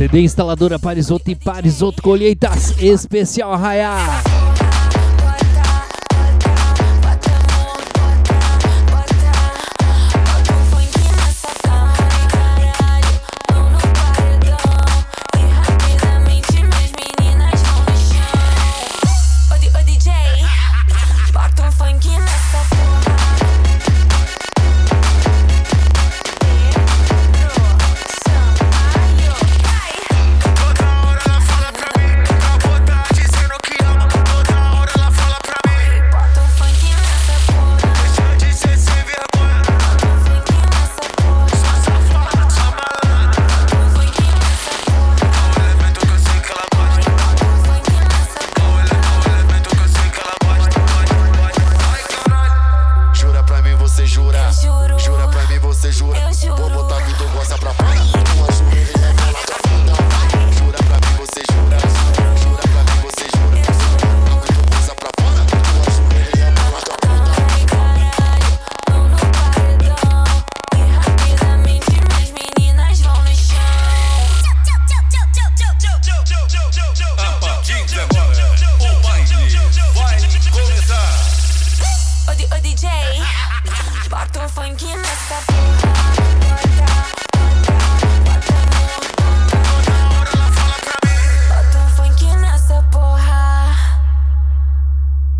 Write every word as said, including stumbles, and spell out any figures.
C D Instaladora Parisoto e Parisoto Colheitas Especial Arraiá. Jura pra mim você jura, vou botar que tu gosta pra